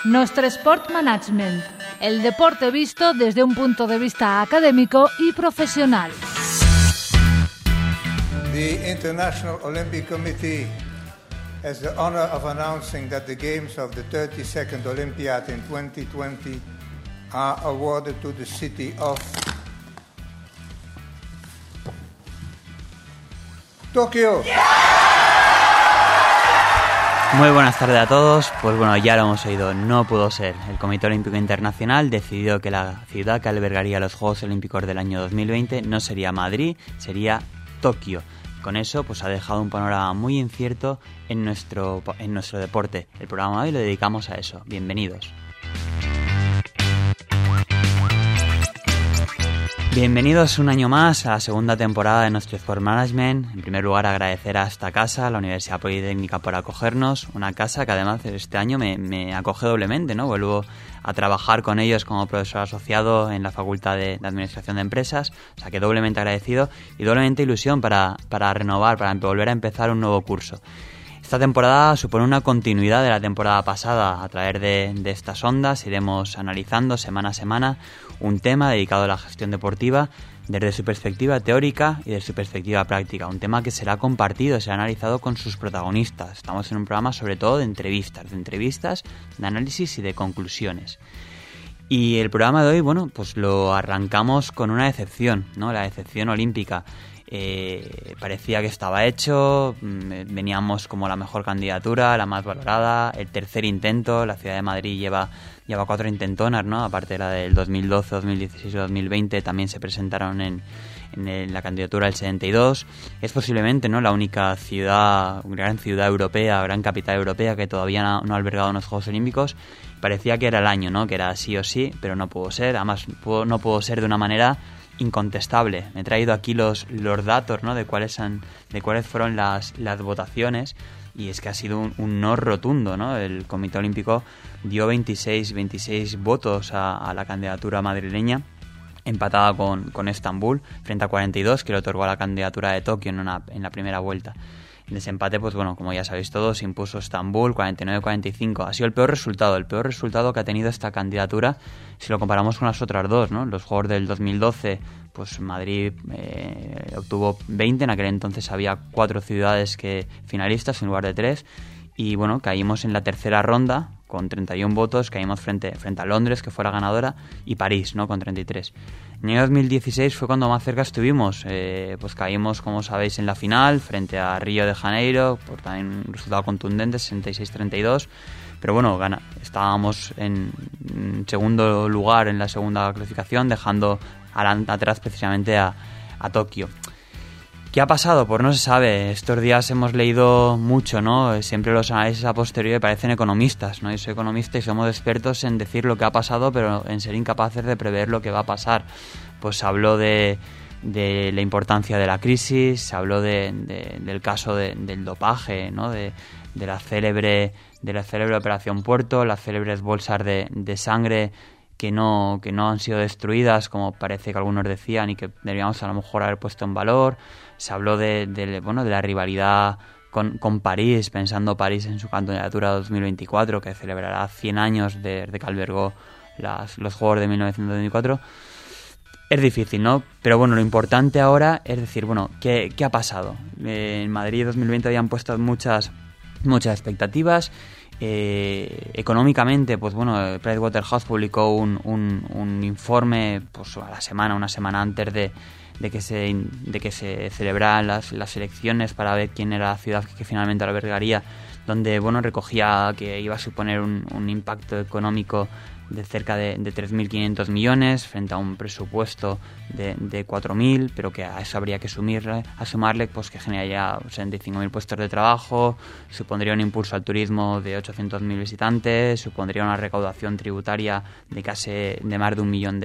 Nostre Sport Management, el deporte visto desde un punto de vista académico y profesional. The International Olympic Committee has the honor of announcing that the games of the 32nd Olympiad in 2020 are awarded to the city of Tokio. Muy buenas tardes a todos. Pues bueno, ya lo hemos oído, no pudo ser. El Comité Olímpico Internacional decidió que la ciudad que albergaría los Juegos Olímpicos del año 2020 no sería Madrid, sería Tokio. Con eso pues ha dejado un panorama muy incierto en nuestro deporte. El programa de hoy lo dedicamos a eso. Bienvenidos. Bienvenidos un año más a la segunda temporada de nuestro Sport Management. En primer lugar, agradecer a esta casa, la Universidad Politécnica, por acogernos. Una casa que además este año me acoge doblemente, ¿no? Vuelvo a trabajar con ellos como profesor asociado en la Facultad de Administración de Empresas. O sea que doblemente agradecido y doblemente ilusión para renovar, para volver a empezar un nuevo curso. Esta temporada supone una continuidad de la temporada pasada. A través de estas ondas iremos analizando semana a semana un tema dedicado a la gestión deportiva desde su perspectiva teórica y desde su perspectiva práctica. Un tema que será compartido, será analizado con sus protagonistas. Estamos en un programa sobre todo de entrevistas, de análisis y de conclusiones. Y el programa de hoy, bueno, pues lo arrancamos con una decepción, ¿no? La decepción olímpica. Parecía que estaba hecho, veníamos como la mejor candidatura, la más valorada, el tercer intento. La ciudad de Madrid lleva 4 intentonas, ¿no? Aparte de la del 2012, 2016 y 2020, también se presentaron en la candidatura del 72. Es posiblemente, ¿no?, la única ciudad, gran ciudad europea, gran capital europea que todavía no ha albergado unos Juegos Olímpicos. Parecía que era el año, ¿no?, que era sí o sí, pero no pudo ser. Además, no pudo ser de una manera incontestable. Me he traído aquí los datos, ¿no?, de cuáles fueron las votaciones, y es que ha sido un no rotundo, ¿no? El Comité Olímpico dio 26 votos a la candidatura madrileña, empatada con Estambul, frente a 42 que le otorgó a la candidatura de Tokio en la primera vuelta. En desempate, pues bueno, como ya sabéis todos, impuso Estambul 49-45. Ha sido el peor resultado que ha tenido esta candidatura si lo comparamos con las otras dos, ¿no? Los Juegos del 2012, pues Madrid obtuvo 20, en aquel entonces había 4 ciudades finalistas en lugar de 3, y bueno, caímos en la tercera ronda con 31 votos, caímos frente a Londres, que fue la ganadora, y París, ¿no?, con 33. En el año 2016 fue cuando más cerca estuvimos, pues caímos, como sabéis, en la final frente a Río de Janeiro, por también un resultado contundente, 66-32, pero bueno, estábamos en segundo lugar en la segunda clasificación, dejando atrás precisamente a Tokio. ¿Qué ha pasado? Pues no se sabe. Estos días hemos leído mucho, ¿no? Siempre los análisis a posteriori parecen economistas, ¿no? Yo soy economista y somos expertos en decir lo que ha pasado, pero en ser incapaces de prever lo que va a pasar. Pues se habló de la importancia de la crisis, se habló del caso del dopaje, ¿no? De la célebre Operación Puerto, las célebres bolsas de sangre que no han sido destruidas, como parece que algunos decían, y que deberíamos a lo mejor haber puesto en valor. Se habló de la rivalidad con París, pensando París en su candidatura 2024, que celebrará 100 años desde que albergó los Juegos de 1924. Es difícil, ¿no? Pero bueno, lo importante ahora es decir, bueno, ¿qué ha pasado? En Madrid 2020 habían puesto muchas expectativas. Económicamente, pues bueno, Pricewaterhouse publicó un informe, pues a una semana antes de que se celebraran las elecciones, para ver quién era la ciudad que finalmente albergaría, donde bueno, recogía que iba a suponer un impacto económico de cerca de 3.500 millones frente a un presupuesto de 4.000, pero que a eso habría que sumarle pues que generaría 75.000 puestos de trabajo, supondría un impulso al turismo de 800.000 visitantes, supondría una recaudación tributaria de más de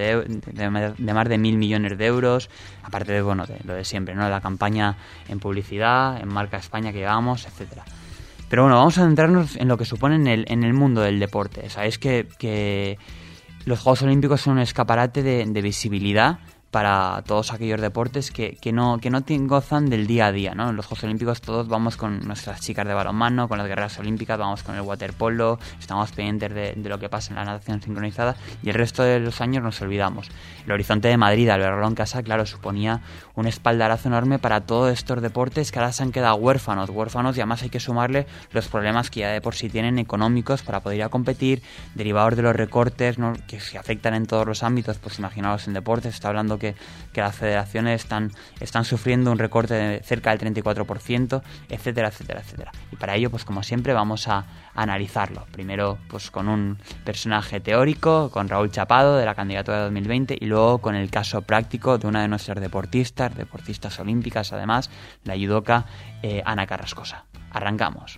1.000 millones de euros, aparte de bueno, de lo de siempre, ¿no?, la campaña en publicidad, en marca España que llevamos, etcétera. Pero bueno, vamos a centrarnos en lo que supone en el mundo del deporte. Sabéis que los Juegos Olímpicos son un escaparate de visibilidad para todos aquellos deportes que no gozan del día a día, ¿no? En los Juegos Olímpicos todos vamos con nuestras chicas de balonmano, con las guerreras olímpicas, vamos con el waterpolo, estamos pendientes de lo que pasa en la natación sincronizada, y el resto de los años nos olvidamos. El Horizonte de Madrid, al verlo en casa, claro, suponía un espaldarazo enorme para todos estos deportes que ahora se han quedado huérfanos, y además hay que sumarle los problemas que ya de por sí tienen económicos para poder ir a competir, derivados de los recortes, ¿no?, que se afectan en todos los ámbitos. Pues imaginaos en deportes, está hablando que las federaciones están sufriendo un recorte de cerca del 34%, etcétera, etcétera, etcétera. Y para ello, pues como siempre, vamos a analizarlo. Primero, pues con un personaje teórico, con Raúl Chapado, de la candidatura de 2020, y luego con el caso práctico de una de nuestras deportistas olímpicas, además, la judoka Ana Carrascosa. Arrancamos.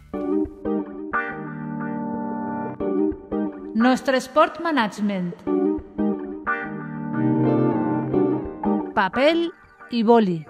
Nuestro Sport Management. Papel y boli.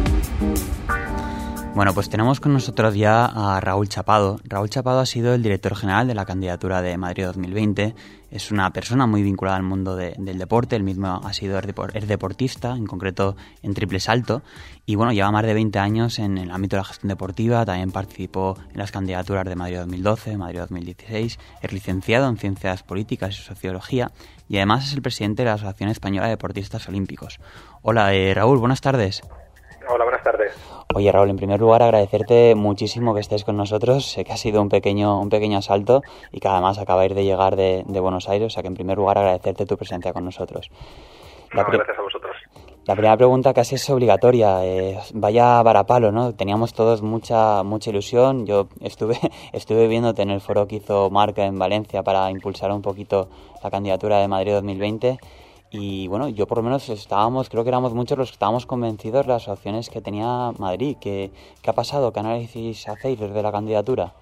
Bueno, pues tenemos con nosotros ya a Raúl Chapado. Raúl Chapado ha sido el director general de la candidatura de Madrid 2020. Es una persona muy vinculada al mundo del deporte. Él mismo ha sido es deportista, en concreto en triple salto. Y bueno, lleva más de 20 años en el ámbito de la gestión deportiva. También participó en las candidaturas de Madrid 2012, Madrid 2016. Es licenciado en Ciencias Políticas y Sociología. Y además es el presidente de la Asociación Española de Deportistas Olímpicos. Hola, Raúl, buenas tardes. Hola, buenas tardes. Oye, Raúl, en primer lugar agradecerte muchísimo que estés con nosotros. Sé que ha sido un pequeño asalto y que además acabáis de llegar de Buenos Aires, o sea que en primer lugar agradecerte tu presencia con nosotros. Gracias a vosotros. La primera pregunta casi es obligatoria. Vaya varapalo, ¿no? Teníamos todos mucha ilusión. Yo estuve viéndote en el foro que hizo Marca en Valencia para impulsar un poquito la candidatura de Madrid 2020. Y bueno, yo por lo menos creo que éramos muchos los que estábamos convencidos de las opciones que tenía Madrid. ¿Qué ha pasado? ¿Qué análisis hacéis desde la candidatura?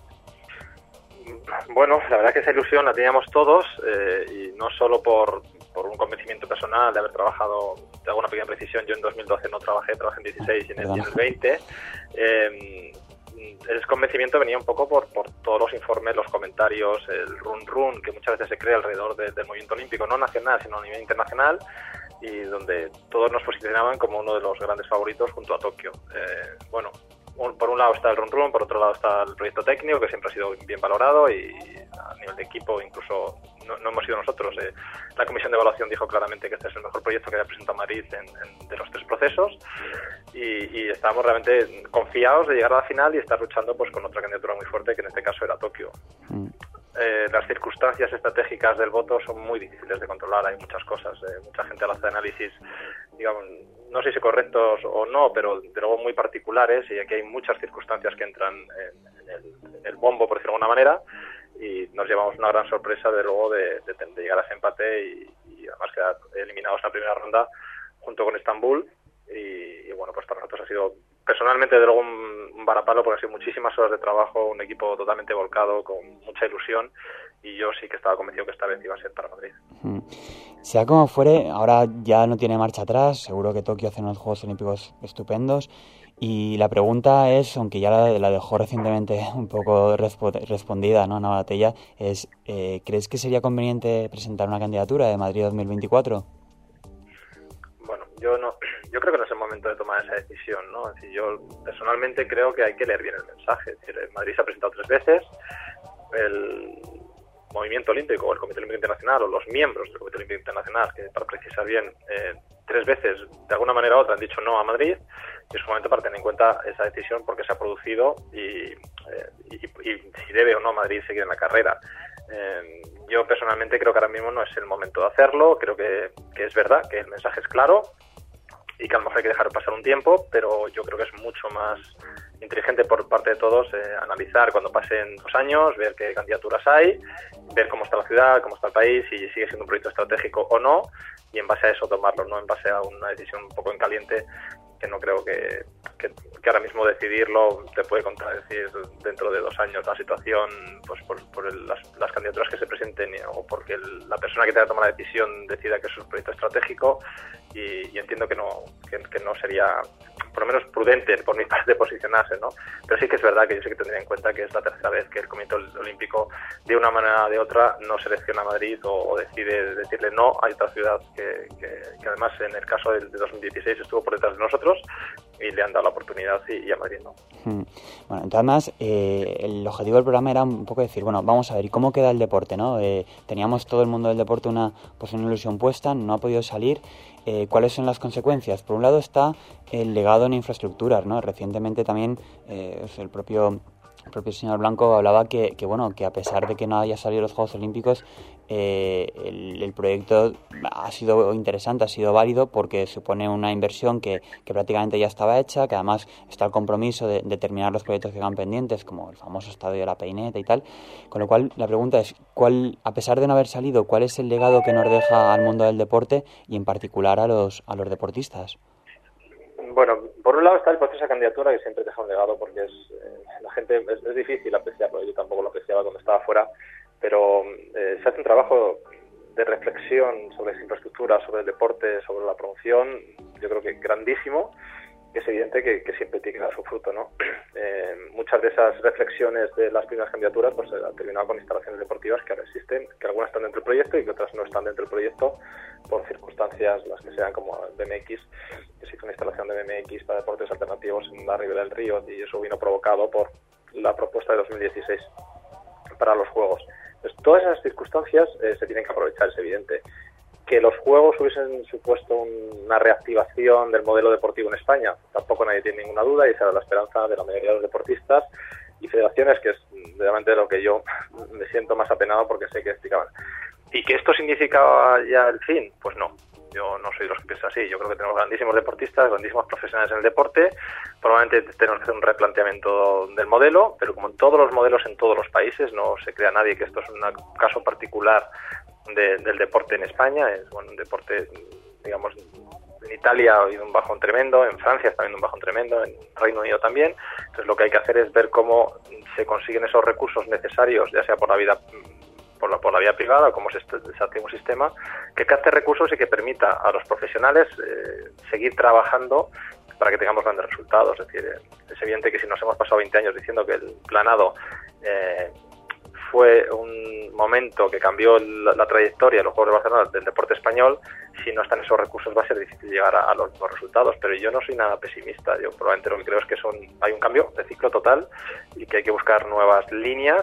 Bueno, la verdad es que esa ilusión la teníamos todos, y no solo por un convencimiento personal de haber trabajado, de alguna pequeña precisión. Yo en 2012 no trabajé en 16 y en el 20. El convencimiento venía un poco por todos los informes, los comentarios, el run que muchas veces se crea alrededor del movimiento olímpico, no nacional, sino a nivel internacional, y donde todos nos posicionaban como uno de los grandes favoritos junto a Tokio. Bueno, por un lado está el run, por otro lado está el proyecto técnico, que siempre ha sido bien valorado, y a nivel de equipo incluso no hemos sido nosotros. La comisión de evaluación dijo claramente que este es el mejor proyecto que había presentado Madrid de los tres procesos, y estábamos realmente confiados de llegar a la final y estar luchando pues con otra candidatura muy fuerte, que en este caso era Tokio. Las circunstancias estratégicas del voto son muy difíciles de controlar, hay muchas cosas, mucha gente hace análisis, digamos, no sé si correctos o no, pero de luego muy particulares, y aquí hay muchas circunstancias que entran en el bombo, por decirlo de alguna manera, y nos llevamos una gran sorpresa de luego de llegar a ese empate y además quedar eliminados en la primera ronda junto con Estambul, y bueno, pues para nosotros ha sido personalmente de luego un varapalo, porque ha sido muchísimas horas de trabajo, un equipo totalmente volcado, con mucha ilusión, y yo sí que estaba convencido que esta vez iba a ser para Madrid. Sea como fuere, ahora ya no tiene marcha atrás, seguro que Tokio hace unos Juegos Olímpicos estupendos, y la pregunta es, aunque ya la dejó recientemente un poco respondida, ¿no?, Ana Batella, es ¿crees que sería conveniente presentar una candidatura de Madrid 2024? Bueno, yo creo que no es el momento de tomar esa decisión, ¿no? Es decir, yo personalmente creo que hay que leer bien el mensaje. Es decir, Madrid se ha presentado 3 veces, el movimiento olímpico o el Comité Olímpico Internacional o los miembros del Comité Olímpico Internacional, que para precisar bien, 3 veces de alguna manera u otra han dicho no a Madrid, y es un momento para tener en cuenta esa decisión porque se ha producido y si debe o no Madrid seguir en la carrera. Yo personalmente creo que ahora mismo no es el momento de hacerlo. Creo que es verdad que el mensaje es claro y que a lo mejor hay que dejar pasar un tiempo, pero yo creo que es mucho más inteligente por parte de todos analizar cuando pasen 2 años, ver qué candidaturas hay, ver cómo está la ciudad, cómo está el país, si sigue siendo un proyecto estratégico o no, y en base a eso tomarlo, no en base a una decisión un poco en caliente, que no creo que ahora mismo decidirlo te puede contradecir dentro de 2 años la situación, pues por las candidaturas que se presenten, o porque la persona que tenga que tomar la decisión decida que es un proyecto estratégico, y entiendo que no sería por lo menos prudente por mi parte posicionarse, ¿no? Pero sí que es verdad que yo sé que tendría en cuenta que es la tercera vez que el Comité Olímpico, de una manera o de otra, no selecciona a Madrid o decide decirle no a otra ciudad que además en el caso de 2016 estuvo por detrás de nosotros y le han dado la oportunidad y a Madrid no. Bueno, entonces además el objetivo del programa era un poco decir, bueno, vamos a ver, ¿y cómo queda el deporte, no? Teníamos todo el mundo del deporte una ilusión puesta, no ha podido salir. ¿Cuáles son las consecuencias? Por un lado está el legado en infraestructuras, ¿no? Recientemente también el propio señor Blanco hablaba que a pesar de que no haya salido los Juegos Olímpicos, el proyecto ha sido interesante, ha sido válido porque supone una inversión que prácticamente ya estaba hecha, que además está el compromiso de terminar los proyectos que quedan pendientes, como el famoso estadio de la Peineta y tal. Con lo cual, la pregunta es, a pesar de no haber salido, ¿cuál es el legado que nos deja al mundo del deporte y en particular a los deportistas? Bueno, por un lado está el proceso de candidatura, que siempre deja un legado porque la gente es difícil apreciarlo. Yo tampoco lo apreciaba cuando estaba fuera, pero se hace un trabajo de reflexión sobre las infraestructuras, sobre el deporte, sobre la promoción, yo creo que grandísimo, que es evidente que siempre tiene que dar su fruto, ¿no? Muchas de esas reflexiones de las primeras candidaturas pues han terminado con instalaciones deportivas que ahora existen, que algunas están dentro del proyecto y que otras no están dentro del proyecto por circunstancias, las que sean, como BMX, que se hizo una instalación de BMX para deportes alternativos en la Ribera del Río, y eso vino provocado por la propuesta de 2016 para los Juegos. Pues todas esas circunstancias se tienen que aprovechar, es evidente. Que los Juegos hubiesen supuesto una reactivación del modelo deportivo en España, tampoco nadie tiene ninguna duda, y esa era la esperanza de la mayoría de los deportistas y federaciones, que es realmente lo que yo me siento más apenado porque sé que explicaban. ¿Y que esto significaba ya el fin? Pues no, yo no soy de los que piensan así. Yo creo que tenemos grandísimos deportistas, grandísimos profesionales en el deporte. Probablemente tenemos que hacer un replanteamiento del modelo, pero como en todos los modelos en todos los países, no se crea nadie que esto es un caso particular del deporte en España. Es un deporte, digamos, en Italia ha habido un bajón tremendo, en Francia está habiendo un bajón tremendo, en Reino Unido también. Entonces lo que hay que hacer es ver cómo se consiguen esos recursos necesarios, ya sea por la vía privada, o cómo se hace un sistema que capte recursos y que permita a los profesionales seguir trabajando para que tengamos grandes resultados. Es decir, es evidente que si nos hemos pasado 20 años diciendo que el planado fue un momento que cambió la trayectoria de los Juegos de Barcelona del deporte español, si no están esos recursos va a ser difícil llegar a los resultados, pero yo no soy nada pesimista. Yo probablemente lo que creo es que hay un cambio de ciclo total y que hay que buscar nuevas líneas,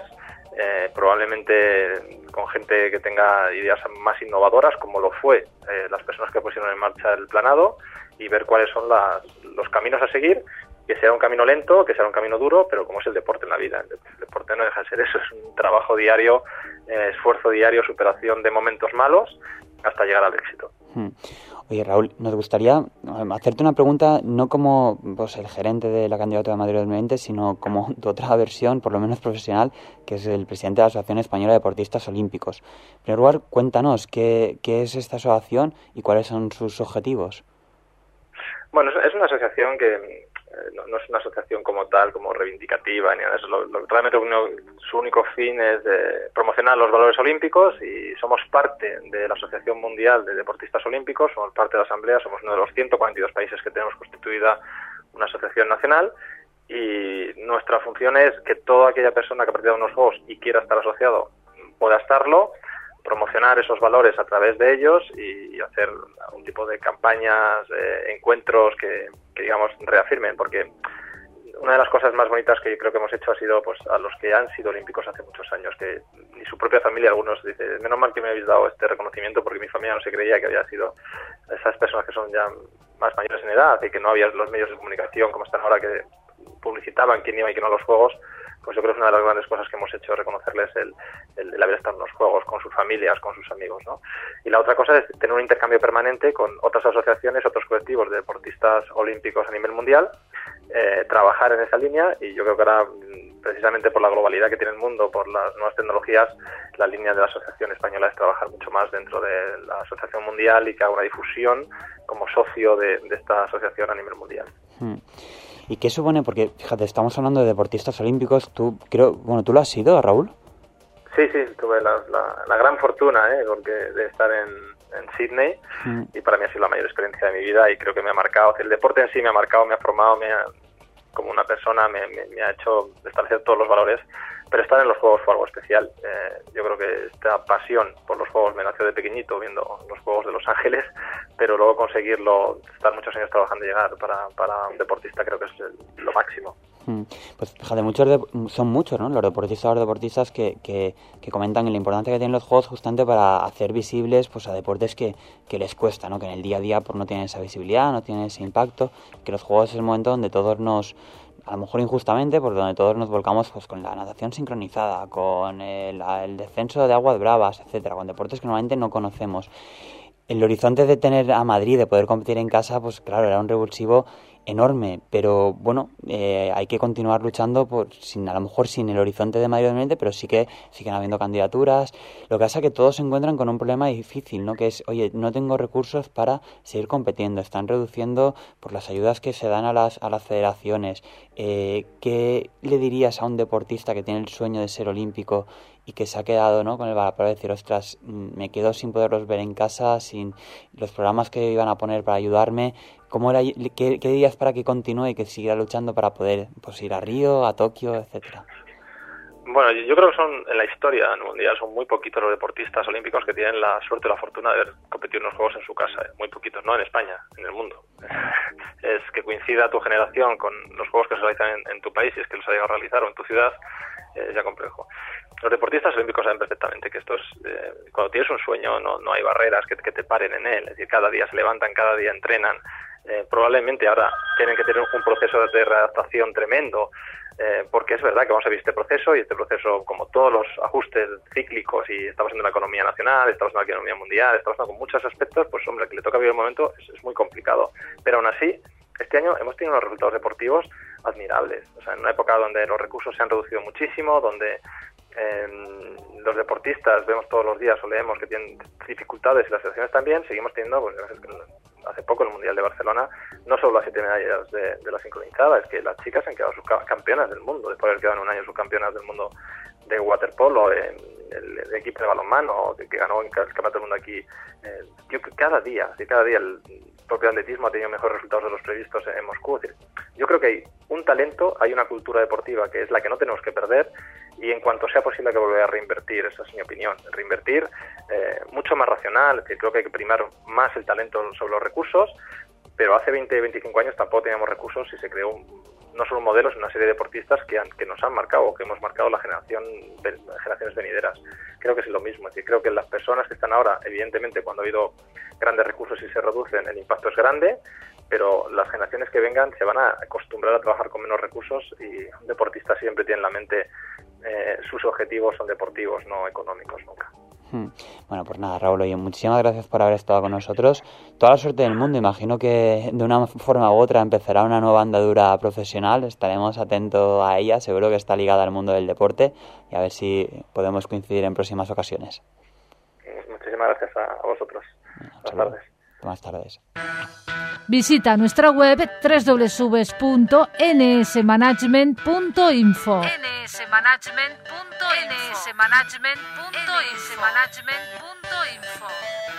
probablemente con gente que tenga ideas más innovadoras, como lo fue las personas que pusieron en marcha el planado, y ver cuáles son los caminos a seguir, que sea un camino lento, que sea un camino duro, pero como es el deporte en la vida. El deporte no deja de ser eso, es un trabajo diario, esfuerzo diario, superación de momentos malos, hasta llegar al éxito. Oye, Raúl, nos gustaría hacerte una pregunta, no como el gerente de la candidatura de Madrid 2020, sino como tu otra versión, por lo menos profesional, que es el presidente de la Asociación Española de Deportistas Olímpicos. En primer lugar, cuéntanos, ¿qué es esta asociación y cuáles son sus objetivos? Bueno, es una asociación que no es una asociación como tal, como reivindicativa, ni nada de eso. Realmente su único fin es promocionar los valores olímpicos, y somos parte de la Asociación Mundial de Deportistas Olímpicos, somos parte de la Asamblea, somos uno de los 142 países que tenemos constituida una asociación nacional, y nuestra función es que toda aquella persona que ha participado en unos juegos y quiera estar asociado pueda estarlo, promocionar esos valores a través de ellos y hacer algún tipo de campañas, encuentros que digamos reafirmen, porque una de las cosas más bonitas que yo creo que hemos hecho ha sido pues a los que han sido olímpicos hace muchos años, que ni su propia familia, algunos dicen, menos mal que me habéis dado este reconocimiento, porque mi familia no se creía que había sido esas personas que son ya más mayores en edad y que no había los medios de comunicación como están ahora, que publicitaban quién iba y quién no a los Juegos. Pues yo creo que es una de las grandes cosas que hemos hecho, reconocerles el haber estado en los Juegos, con sus familias, con sus amigos, ¿no? Y la otra cosa es tener un intercambio permanente con otras asociaciones, otros colectivos de deportistas olímpicos a nivel mundial, trabajar en esa línea, y yo creo que ahora, precisamente por la globalidad que tiene el mundo, por las nuevas tecnologías, la línea de la Asociación Española es trabajar mucho más dentro de la Asociación Mundial y que haga una difusión como socio de esta asociación a nivel mundial. ¿Y qué supone? Porque, fíjate, estamos hablando de deportistas olímpicos. ¿Tú lo has sido, Raúl? Sí, tuve la gran fortuna, porque de estar en Sydney, y para mí ha sido la mayor experiencia de mi vida, y creo que me ha marcado. El deporte en sí me ha marcado, me ha formado, como una persona, me ha hecho establecer todos los valores, pero estar en los Juegos fue algo especial. Yo creo que esta pasión por los Juegos me nació de pequeñito viendo los Juegos de Los Ángeles, pero luego conseguirlo, estar muchos años trabajando y llegar para un deportista, creo que es lo máximo. Pues fíjate, son muchos, ¿no?, los deportistas que comentan la importancia que tienen los juegos justamente para hacer visibles pues a deportes que les cuesta, ¿no?, que en el día a día pues no tienen esa visibilidad, no tienen ese impacto, que los juegos es el momento donde todos a lo mejor injustamente, pues donde todos nos volcamos pues con la natación sincronizada, con el descenso de aguas bravas, etcétera, con deportes que normalmente no conocemos. El horizonte de tener a Madrid, de poder competir en casa, pues claro, era un revulsivo enorme, pero bueno, hay que continuar luchando a lo mejor sin el horizonte de Madrid 2020, pero sí que siguen habiendo candidaturas. Lo que pasa es que todos se encuentran con un problema difícil, ¿no?, que es, oye, no tengo recursos para seguir compitiendo, están reduciendo por las ayudas que se dan a las federaciones. ¿Qué le dirías a un deportista que tiene el sueño de ser olímpico y que se ha quedado, ¿no?, con el balón para decir, ostras, me quedo sin poderlos ver en casa, sin los programas que iban a poner para ayudarme? ¿Qué dirías para que continúe y que siguiera luchando para poder pues ir a Río, a Tokio, etcétera? Bueno, yo creo que en la historia mundial son muy poquitos los deportistas olímpicos que tienen la suerte o la fortuna de haber competido en unos Juegos en su casa. Muy poquitos, no en España, en el mundo. Es que coincida tu generación con los Juegos que se realizan en tu país, y es que los ha llegado a realizar, o en tu ciudad, es ya complejo. Los deportistas olímpicos saben perfectamente que esto es, cuando tienes un sueño no hay barreras que te paren en él. Es decir, cada día se levantan, cada día entrenan. Probablemente ahora tienen que tener un proceso de readaptación tremendo, porque es verdad que vamos a vivir este proceso, y este proceso, como todos los ajustes cíclicos, y estamos en una economía nacional, estamos en una economía mundial, estamos con muchos aspectos, pues hombre, que le toca vivir el momento es muy complicado. Pero aún así, este año hemos tenido unos resultados deportivos admirables. O sea, en una época donde los recursos se han reducido muchísimo, donde los deportistas vemos todos los días o leemos que tienen dificultades, y las selecciones también, seguimos teniendo, pues hace poco el Mundial de Barcelona, no solo las 7 medallas de la sincronizada, es que las chicas se han quedado subcampeonas del mundo, después de haber quedado en un año subcampeonas del mundo de waterpolo, el equipo de balonmano que ganó el campeonato del mundo aquí. Cada día el propio atletismo ha tenido mejores resultados de los previstos en Moscú. Es decir, yo creo que hay un talento, hay una cultura deportiva que es la que no tenemos que perder, y en cuanto sea posible hay que volver a reinvertir. Esa es mi opinión, reinvertir mucho más racional. Que creo que hay que primar más el talento sobre los recursos, pero hace 20-25 años tampoco teníamos recursos, y se creó no solo un modelo, sino una serie de deportistas que nos han marcado, que hemos marcado las generaciones venideras. Creo que es lo mismo. Es decir, creo que las personas que están ahora, evidentemente, cuando ha habido grandes recursos y se reducen, el impacto es grande, pero las generaciones que vengan se van a acostumbrar a trabajar con menos recursos, y un deportista siempre tiene en la mente sus objetivos son deportivos, no económicos, nunca. Bueno, pues nada, Raúl, oye, muchísimas gracias por haber estado con nosotros. Toda la suerte del mundo. Imagino que de una forma u otra empezará una nueva andadura profesional. Estaremos atentos a ella. Seguro que está ligada al mundo del deporte, y a ver si podemos coincidir en próximas ocasiones. Muchísimas gracias a vosotros. Buenas tardes. Buenas tardes. Visita nuestra web www.nsmanagement.info. nsmanagement.info.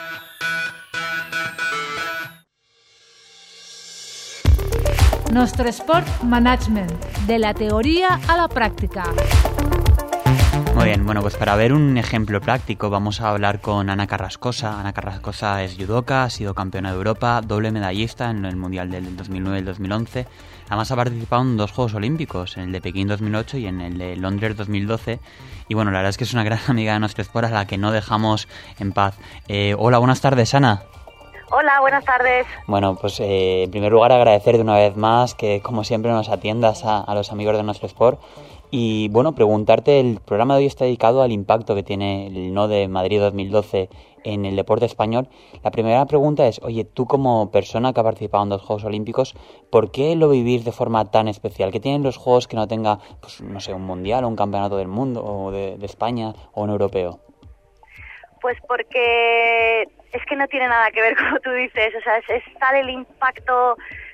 Nostre Sport Management, de la teoría a la práctica. Muy bien, bueno, pues para ver un ejemplo práctico vamos a hablar con Ana Carrascosa. Ana Carrascosa es judoka, ha sido campeona de Europa, doble medallista en el Mundial del 2009 y el 2011. Además ha participado en 2 Juegos Olímpicos, en el de Pekín 2008 y en el de Londres 2012. Y bueno, la verdad es que es una gran amiga de nuestro Sport, a la que no dejamos en paz. Hola, buenas tardes, Ana. Hola, buenas tardes. Bueno, pues en primer lugar agradecerte una vez más que, como siempre, nos atiendas a los amigos de nuestro Sport. Y bueno, preguntarte, el programa de hoy está dedicado al impacto que tiene el No de Madrid 2012 en el deporte español. La primera pregunta es, oye, tú como persona que ha participado en 2 Juegos Olímpicos, ¿por qué lo vivís de forma tan especial? ¿Qué tienen los Juegos que no tenga, pues no sé, un mundial o un campeonato del mundo o de España o un europeo? Pues porque es que no tiene nada que ver, como tú dices, o sea, es tal el impacto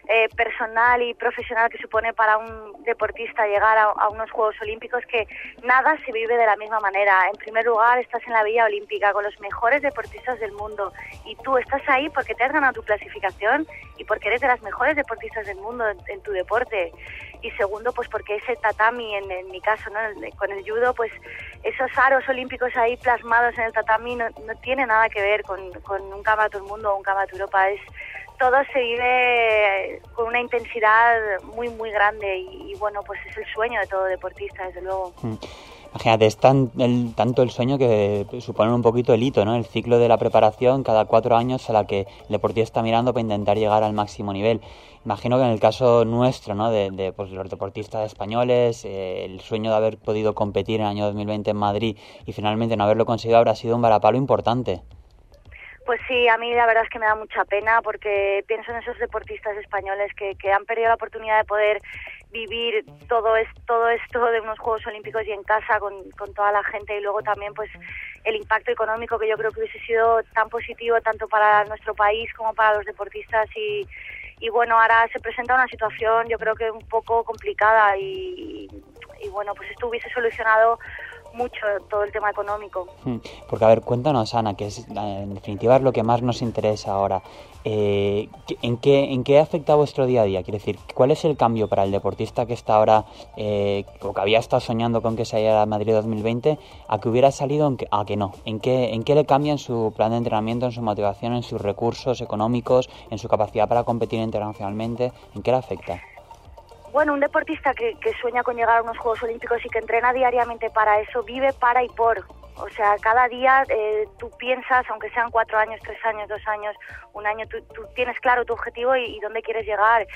personal y profesional que supone para un deportista llegar a unos Juegos Olímpicos, que nada se vive de la misma manera. En primer lugar, estás en la Villa Olímpica con los mejores deportistas del mundo y tú estás ahí porque te has ganado tu clasificación y porque eres de las mejores deportistas del mundo en tu deporte. Y segundo, pues porque ese tatami, en mi caso, ¿no? Con el judo, pues esos aros olímpicos ahí plasmados en el tatami no tiene nada que ver con un Campeonato del Mundo o un Campeonato de Europa. Todo se vive con una intensidad muy, muy grande y bueno, pues es el sueño de todo deportista, desde luego. Imagínate, es tanto el sueño que supone un poquito el hito, ¿no? El ciclo de la preparación cada 4 años a la que el deportista está mirando para intentar llegar al máximo nivel. Imagino que en el caso nuestro, ¿no? de pues, los deportistas españoles, el sueño de haber podido competir en el año 2020 en Madrid y finalmente no haberlo conseguido habrá sido un varapalo importante. Pues sí, a mí la verdad es que me da mucha pena porque pienso en esos deportistas españoles que han perdido la oportunidad de poder vivir todo esto de unos Juegos Olímpicos y en casa con toda la gente, y luego también pues el impacto económico, que yo creo que hubiese sido tan positivo tanto para nuestro país como para los deportistas, y bueno, ahora se presenta una situación yo creo que un poco complicada y bueno, pues esto hubiese solucionado mucho todo el tema económico. Porque a ver, cuéntanos, Ana, que es, en definitiva es lo que más nos interesa ahora. ¿En qué afecta vuestro día a día? Quiero decir, ¿cuál es el cambio para el deportista que está ahora, o que había estado soñando con que saliera a Madrid 2020, a que hubiera salido a que no? ¿En qué le cambia en su plan de entrenamiento, en su motivación, en sus recursos económicos, en su capacidad para competir internacionalmente? ¿En qué le afecta? Bueno, un deportista que sueña con llegar a unos Juegos Olímpicos y que entrena diariamente para eso, vive para y por. O sea, cada día tú piensas, aunque sean 4 años, 3 años, 2 años, 1 año, tú tienes claro tu objetivo y dónde quieres llegar.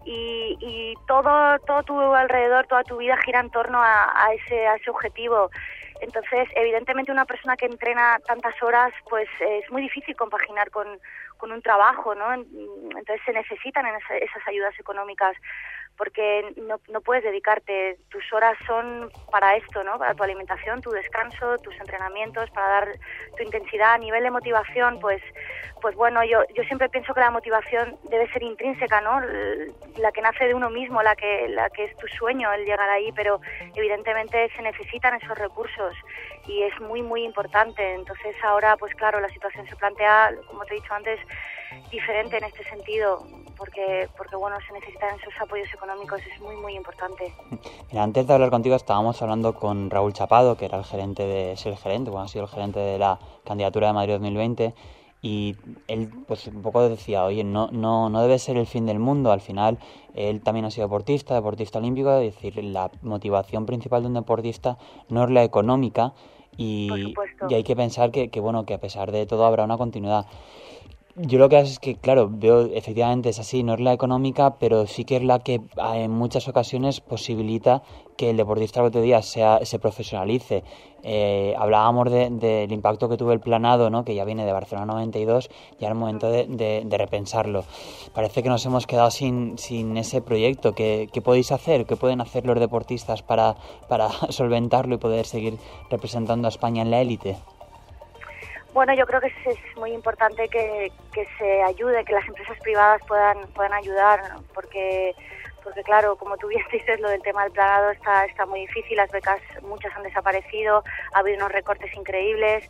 Y todo tu alrededor, toda tu vida gira en torno a ese objetivo. Entonces, evidentemente, una persona que entrena tantas horas, pues es muy difícil compaginar con un trabajo, ¿no? Entonces se necesitan esas ayudas económicas, porque no puedes dedicarte, tus horas son para esto, ¿no? Para tu alimentación, tu descanso, tus entrenamientos, para dar tu intensidad. A nivel de motivación, pues bueno, yo siempre pienso que la motivación debe ser intrínseca, ¿no? La que nace de uno mismo, la que es tu sueño, el llegar ahí, pero evidentemente se necesitan esos recursos y es muy, muy importante. Entonces ahora, pues claro, la situación se plantea, como te he dicho antes, diferente en este sentido, porque bueno, se necesitan esos apoyos económicos, es muy, muy importante. Mira, antes de hablar contigo estábamos hablando con Raúl Chapado, que era ha sido el gerente de la candidatura de Madrid 2020, y él pues un poco decía, oye, no debe ser el fin del mundo. Al final él también ha sido deportista olímpico, es decir, la motivación principal de un deportista no es la económica, y hay que pensar que bueno, que a pesar de todo habrá una continuidad. Yo lo que hago es que, claro, veo efectivamente es así, no es la económica, pero sí que es la que en muchas ocasiones posibilita que el deportista el otro día se profesionalice. Hablábamos del impacto que tuvo el planado, ¿no? Que ya viene de Barcelona 92, ya es el momento de repensarlo. Parece que nos hemos quedado sin ese proyecto. ¿Qué podéis hacer? ¿Qué pueden hacer los deportistas para solventarlo y poder seguir representando a España en la élite? Bueno, yo creo que es muy importante que se ayude, que las empresas privadas puedan ayudar, ¿no? Porque claro, como tú bien dices, lo del tema del planado está muy difícil, las becas muchas han desaparecido, ha habido unos recortes increíbles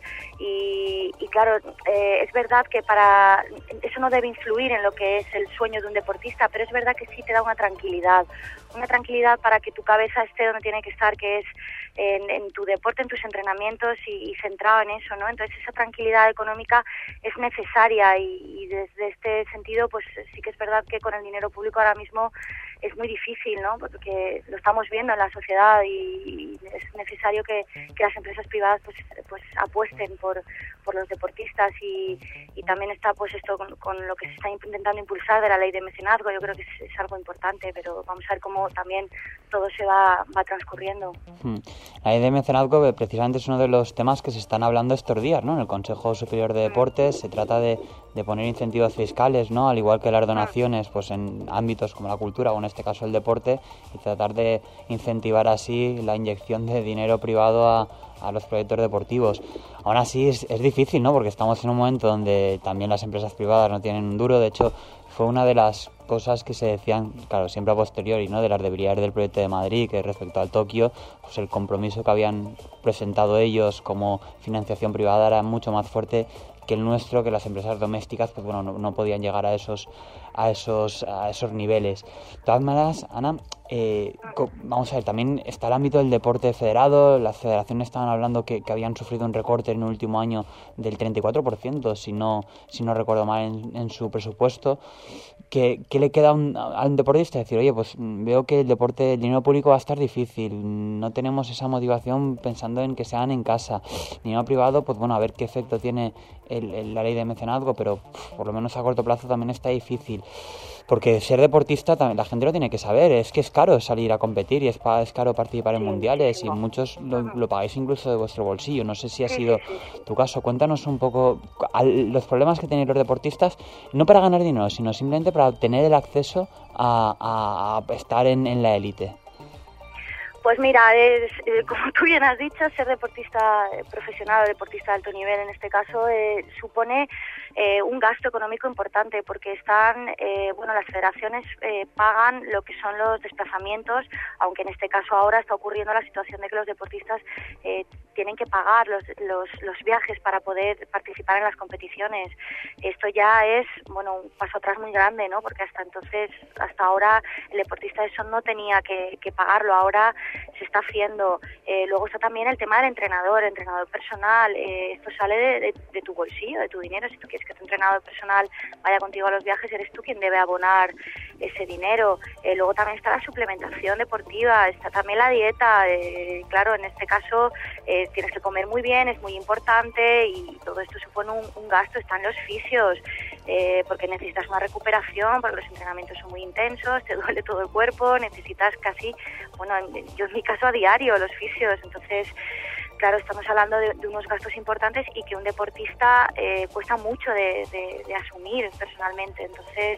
y claro, es verdad que eso no debe influir en lo que es el sueño de un deportista, pero es verdad que sí te da una tranquilidad para que tu cabeza esté donde tiene que estar, que es en tu deporte, en tus entrenamientos y centrado en eso, ¿no? Entonces esa tranquilidad económica es necesaria y desde este sentido pues sí que es verdad que con el dinero público ahora mismo es muy difícil, ¿no? Porque lo estamos viendo en la sociedad y es necesario que las empresas privadas pues apuesten por los deportistas y también está pues esto con lo que se está intentando impulsar de la ley de mecenazgo. Yo creo que es algo importante, pero vamos a ver cómo también todo se va transcurriendo. La ley de mecenazgo precisamente es uno de los temas que se están hablando estos días, ¿no? En el Consejo Superior de Deportes se trata de poner incentivos fiscales, ¿no? Al igual que las donaciones, pues en ámbitos como la cultura o en este caso el deporte, y tratar de incentivar así la inyección de dinero privado a los proyectos deportivos. Aún así es difícil, ¿no? Porque estamos en un momento donde también las empresas privadas no tienen un duro. De hecho, fue una de las cosas que se decían, claro, siempre a posteriori, ¿no? De las debilidades del proyecto de Madrid, que respecto al Tokio, pues el compromiso que habían presentado ellos como financiación privada era mucho más fuerte que el nuestro, que las empresas domésticas pues bueno, no podían llegar a esos niveles. De todas maneras, Ana, vamos a ver, también está el ámbito del deporte federado. Las federaciones estaban hablando que habían sufrido un recorte en el último año del 34%, si no recuerdo mal, en su presupuesto. ¿Qué le queda a un deportista? Decir, oye, pues veo que el dinero público va a estar difícil, no tenemos esa motivación pensando en que sean en casa. Dinero privado, pues bueno, a ver qué efecto tiene la ley de mecenazgo, pero por lo menos a corto plazo también está difícil. Porque ser deportista, la gente lo tiene que saber, es que es caro salir a competir y es caro participar en mundiales, y muchos lo pagáis incluso de vuestro bolsillo. No sé si ha sido tu caso. Cuéntanos un poco los problemas que tenéis los deportistas, no para ganar dinero, sino simplemente para obtener el acceso a estar en la élite. Pues mira, como tú bien has dicho, ser deportista profesional o deportista de alto nivel en este caso supone un gasto económico importante, porque las federaciones pagan lo que son los desplazamientos, aunque en este caso ahora está ocurriendo la situación de que los deportistas tienen que pagar los viajes para poder participar en las competiciones. Esto ya es, un paso atrás muy grande, ¿no? Porque hasta ahora el deportista eso no tenía que pagarlo, ahora se está haciendo. Luego está también el tema del entrenador personal. Esto sale de tu bolsillo, de tu dinero. Si tú quieres que tu entrenador personal vaya contigo a los viajes, eres tú quien debe abonar ese dinero. Luego también está la suplementación deportiva, está también la dieta. Claro, en este caso tienes que comer muy bien, es muy importante, y todo esto supone un gasto. Están los fisios, porque necesitas una recuperación, porque los entrenamientos son muy intensos, te duele todo el cuerpo, necesitas casi, yo en mi caso a diario, los fisios. Entonces, claro, estamos hablando de unos gastos importantes y que un deportista cuesta mucho de asumir personalmente. Entonces,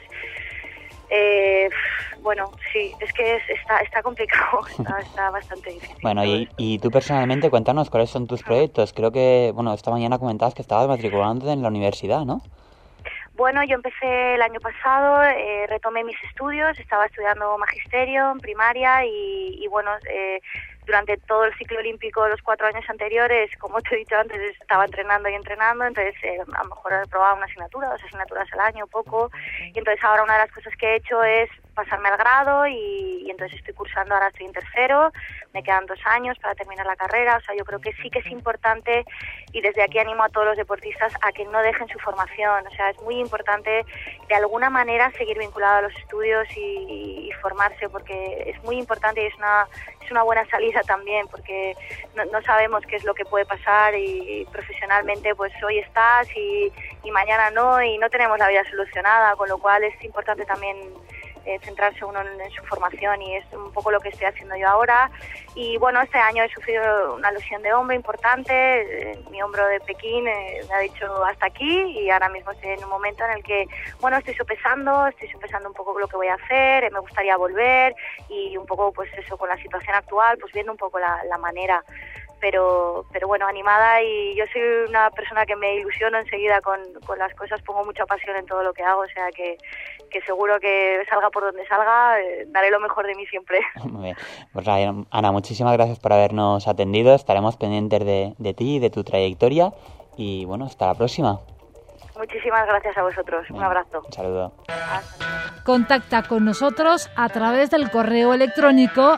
sí, es que está complicado, está bastante difícil. Bueno, y tú personalmente, cuéntanos cuáles son tus proyectos. Creo que, esta mañana comentabas que estabas matriculándote en la universidad, ¿no? Bueno, yo empecé el año pasado, retomé mis estudios, estaba estudiando magisterio en primaria y durante todo el ciclo olímpico, los 4 años anteriores, como te he dicho antes, estaba entrenando, entonces a lo mejor he probado una asignatura, 2 asignaturas al año, poco, y entonces ahora una de las cosas que he hecho es pasarme al grado y entonces estoy cursando, ahora estoy en tercero, me quedan 2 años para terminar la carrera. O sea, yo creo que sí que es importante, y desde aquí animo a todos los deportistas a que no dejen su formación. O sea, es muy importante de alguna manera seguir vinculado a los estudios y formarse, porque es muy importante y es una buena salida también, porque no sabemos qué es lo que puede pasar, y profesionalmente pues hoy estás y mañana no, y no tenemos la vida solucionada, con lo cual es importante también centrarse uno en su formación, y es un poco lo que estoy haciendo yo ahora. Y este año he sufrido una lesión de hombro importante, mi hombro de Pekín me ha dicho hasta aquí, y ahora mismo estoy en un momento en el que estoy sopesando un poco lo que voy a hacer, me gustaría volver, y un poco pues eso, con la situación actual, pues viendo un poco la manera. Pero animada, y yo soy una persona que me ilusiono enseguida con las cosas, pongo mucha pasión en todo lo que hago, o sea que seguro que salga por donde salga, daré lo mejor de mí siempre. Muy bien. Pues Ana, muchísimas gracias por habernos atendido, estaremos pendientes de ti y de tu trayectoria, y hasta la próxima. Muchísimas gracias a vosotros. Un abrazo. Un saludo. Contacta con nosotros a través del correo electrónico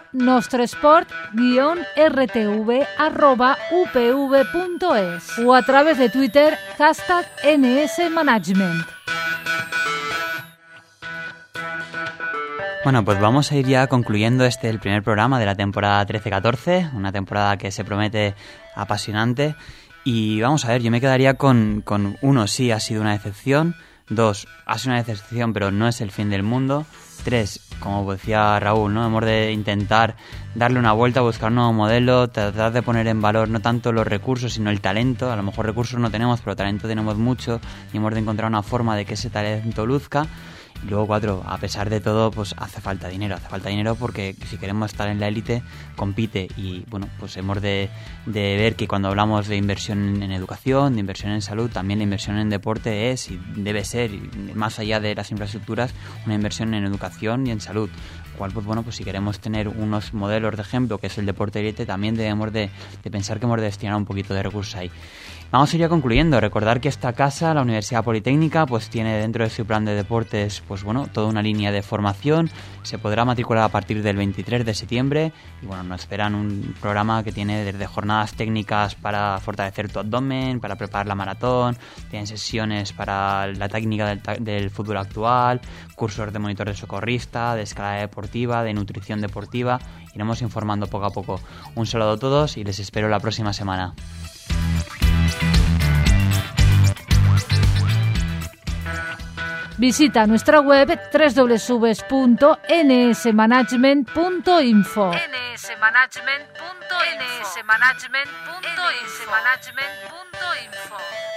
nostresport-rtv@upv.es o a través de Twitter #NSManagement. Bueno, pues vamos a ir ya concluyendo el primer programa de la temporada 13-14, una temporada que se promete apasionante. Y vamos a ver, yo me quedaría con 1, sí, ha sido una decepción. 2, ha sido una decepción, pero no es el fin del mundo. 3, como decía Raúl, ¿no? Hemos de intentar darle una vuelta, buscar un nuevo modelo, tratar de poner en valor no tanto los recursos, sino el talento. A lo mejor recursos no tenemos, pero talento tenemos mucho, y hemos de encontrar una forma de que ese talento luzca. Y luego 4, a pesar de todo, pues hace falta dinero porque si queremos estar en la élite, compite. Y bueno, pues hemos de ver que cuando hablamos de inversión en educación, de inversión en salud, también la inversión en deporte es y debe ser, más allá de las infraestructuras, una inversión en educación y en salud. Cual, pues bueno, pues si queremos tener unos modelos de ejemplo, que es el deporte élite, también debemos de pensar que hemos de destinar un poquito de recursos ahí. Vamos a ir ya concluyendo. Recordar que esta casa, la Universidad Politécnica, pues tiene dentro de su plan de deportes, pues bueno, toda una línea de formación. Se podrá matricular a partir del 23 de septiembre y bueno, nos esperan un programa que tiene desde jornadas técnicas para fortalecer tu abdomen, para preparar la maratón, tienen sesiones para la técnica del fútbol actual, cursos de monitor de socorrista, de escalada deportiva, de nutrición deportiva. Iremos informando poco a poco. Un saludo a todos y les espero la próxima semana. Visita nuestra web www.nsmanagement.info. nsmanagement.info.